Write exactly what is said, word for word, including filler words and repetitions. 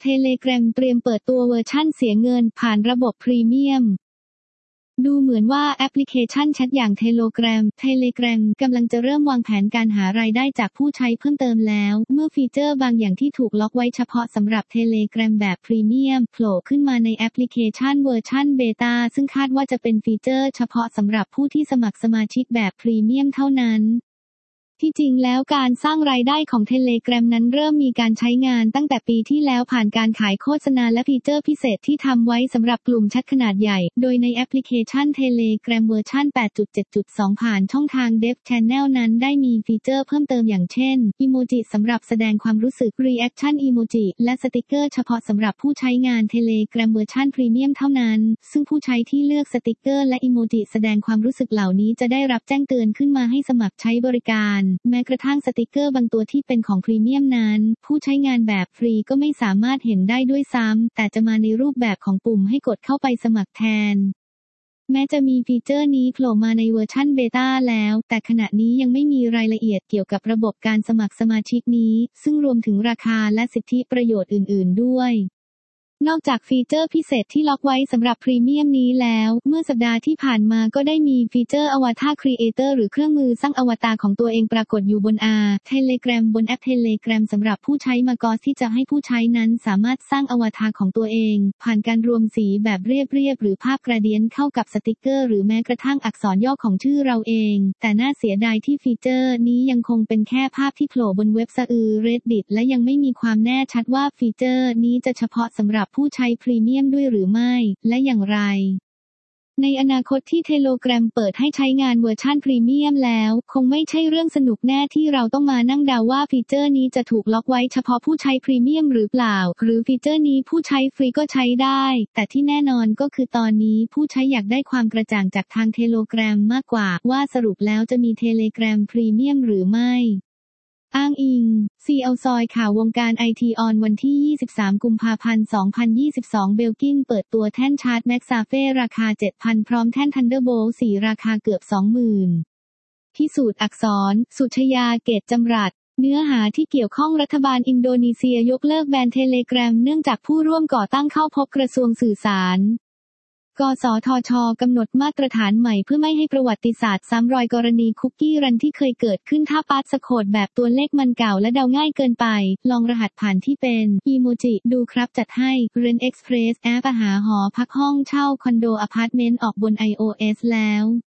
Telegram เตรียมเปิดตัวเวอร์ชั่นเสียเงินผ่านระบบพรีเมียมดูเหมือนว่าแอปพลิเคชันแชทอย่าง Telegram Telegram กำลังจะเริ่มวางแผนการหารายได้จากผู้ใช้เพิ่มเติมแล้วเมื่อฟีเจอร์บางอย่างที่ถูกล็อกไว้เฉพาะสำหรับ Telegram แบบพรีเมียมโผล่ขึ้นมาในแอปพลิเคชันเวอร์ชันเบต้าซึ่งคาดว่าจะเป็นฟีเจอร์เฉพาะสำหรับผู้ที่สมัครสมาชิกแบบพรีเมียมเท่านั้นที่จริงแล้วการสร้างรายได้ของ Telegram นั้นเริ่มมีการใช้งานตั้งแต่ปีที่แล้วผ่านการขายโฆษณาและฟีเจอร์พิเศษที่ทำไว้สำหรับกลุ่มแชทขนาดใหญ่โดยในแอปพลิเคชัน Telegram เวอร์ชัน แปดจุดเจ็ดจุดสอง ผ่านช่องทาง Dev Channel นั้นได้มีฟีเจอร์เพิ่มเติมอย่างเช่นอีโมจิสำหรับแสดงความรู้สึก Reaction Emoji และสติกเกอร์เฉพาะสำหรับผู้ใช้งาน Telegram เวอร์ชันพรีเมียมเท่านั้นซึ่งผู้ใช้ที่เลือกสติกเกอร์และอีโมจิแสดงความรู้สึกเหล่านี้จะได้รับแจ้งเตือนขึ้นมาให้สมัครใช้บริการแม้กระทั่งสติกเกอร์บางตัวที่เป็นของพรีเมียมนั้นผู้ใช้งานแบบฟรีก็ไม่สามารถเห็นได้ด้วยซ้ำแต่จะมาในรูปแบบของปุ่มให้กดเข้าไปสมัครแทนแม้จะมีฟีเจอร์นี้โผล่มาในเวอร์ชันเบต้าแล้วแต่ขณะนี้ยังไม่มีรายละเอียดเกี่ยวกับระบบการสมัครสมาชิกนี้ซึ่งรวมถึงราคาและสิทธิประโยชน์อื่นๆด้วยนอกจากฟีเจอร์พิเศษที่ล็อกไว้สำหรับพรีเมียมนี้แล้วเมื่อสัปดาห์ที่ผ่านมาก็ได้มีฟีเจอร์ Avatar Creator หรือเครื่องมือสร้างอวตารของตัวเองปรากฏอยู่บน อาร์ Telegram บนแอป Telegram สำหรับผู้ใช้macOSที่จะให้ผู้ใช้นั้นสามารถสร้างอวตารของตัวเองผ่านการรวมสีแบบเรียบๆหรือภาพกราเดียนเข้ากับสติกเกอร์หรือแม้กระทั่งอักษรย่อของชื่อเราเองแต่น่าเสียดายที่ฟีเจอร์นี้ยังคงเป็นแค่ภาพที่โผล่บนเว็บซะอือ Reddit และยังไม่มีความแน่ชัดว่าฟีเจอร์นี้จะเฉพาะสำหรับผู้ใช้พรีเมียมด้วยหรือไม่และอย่างไรในอนาคตที่ Telegram เปิดให้ใช้งานเวอร์ชันพรีเมียมแล้วคงไม่ใช่เรื่องสนุกแน่ที่เราต้องมานั่งเดาว่าฟีเจอร์นี้จะถูกล็อกไว้เฉพาะผู้ใช้พรีเมียมหรือเปล่าหรือฟีเจอร์นี้ผู้ใช้ฟรีก็ใช้ได้แต่ที่แน่นอนก็คือตอนนี้ผู้ใช้อยากได้ความกระจ่างจากทาง Telegram มากกว่าว่าสรุปแล้วจะมี Telegram พรีเมียมหรือไม่อ้างอิง ซี แอล ซอยข่าววงการไอทีออนวันที่ ยี่สิบสาม กุมภาพันธ์ สองพันยี่สิบสอง เบลกิ้งเปิดตัวแท่นชาร์จ MagSafe ราคา เจ็ดพัน พร้อมแท่น Thunderbolt โฟร์ ราคาเกือบ สองหมื่น พิสูจน์อักษร สุชยา เกตจำรัด เนื้อหาที่เกี่ยวข้องรัฐบาลอินโดนีเซียยกเลิกแบน Telegram เนื่องจากผู้ร่วมก่อตั้งเข้าพบกระทรวงสื่อสารกสทช.กำหนดมาตรฐานใหม่เพื่อไม่ให้ประวัติศาสตร์ซ้ำรอยกรณีคุกกี้รันที่เคยเกิดขึ้นถ้าพาสโค้ดแบบตัวเลขมันเก่าและเดาง่ายเกินไปลองรหัสผ่านที่เป็นอีโมจิดูครับจัดให้ Rent Express แอปหาหอพักห้องเช่าคอนโดอพาร์ตเมนต์ออกบน iOS แล้ว